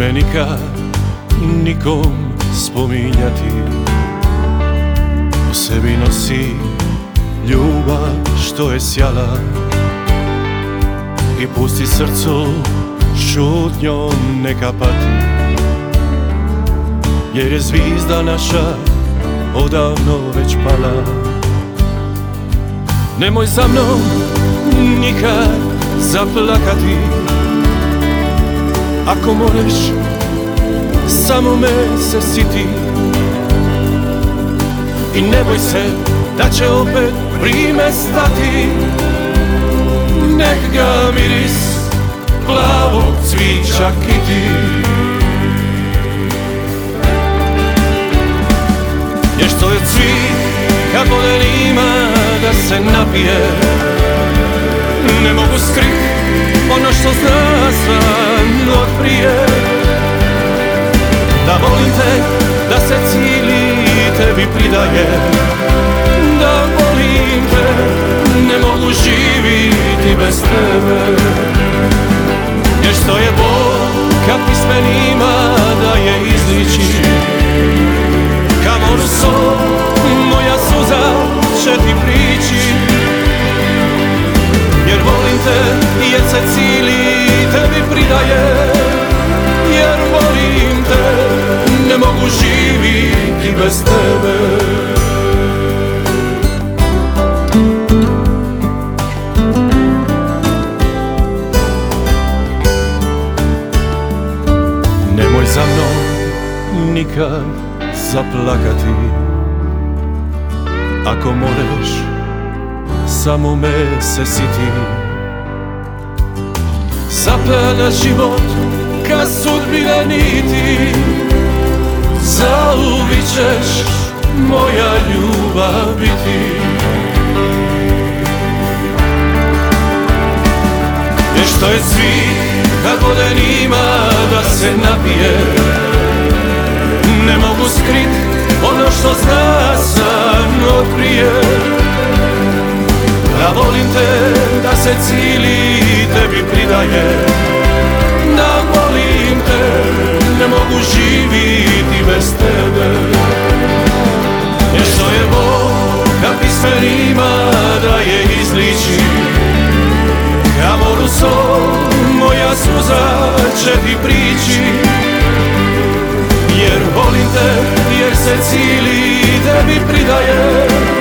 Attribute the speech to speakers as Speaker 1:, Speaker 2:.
Speaker 1: me nikad nikom spominjati. U sebi nosi ljubav što je sjala i pusti srcu šutnjom neka pati. Jer je zvizda naša odavno već pala. Nemoj za mnom nikad zaplakati. Ako možeš, samo me se siti. I ne boj se da će opet vrijeme stati. Nek ga miris plavog cvića kiti. Jer što je cvit kad voden ima da se napije. Ne mogu skrit ono što zna sam od prije. Da volim te, da se cijeli tebi pridaje. Da volim te, ne mogu živiti bez tebe. Jer što je Bog kad pismenima daje izliči. Ka moru sol, moja suza će ti prići. Jer volim te, jer se cijeli tebi pridaje. Jer volim te, ne mogu živiti bez tebe. Nemoj za mnom nikad zaplakati. Ako možeš, samo me se siti. Zaplana život ka sudbine niti. Zauvijek ćeš moja ljubav biti. Jer što je cvit kad voden ima da se napije. Ne mogu skrit ono što zna sam od prije. Da volim te, da se cijeli tebi pridaje. Da volim te, ne mogu živiti bez tebe. Jer što je Bog kad pismenima daje izliči. Ka moru sol, moja suza će ti prići. Jer volim te, jer se cijeli tebi pridaje.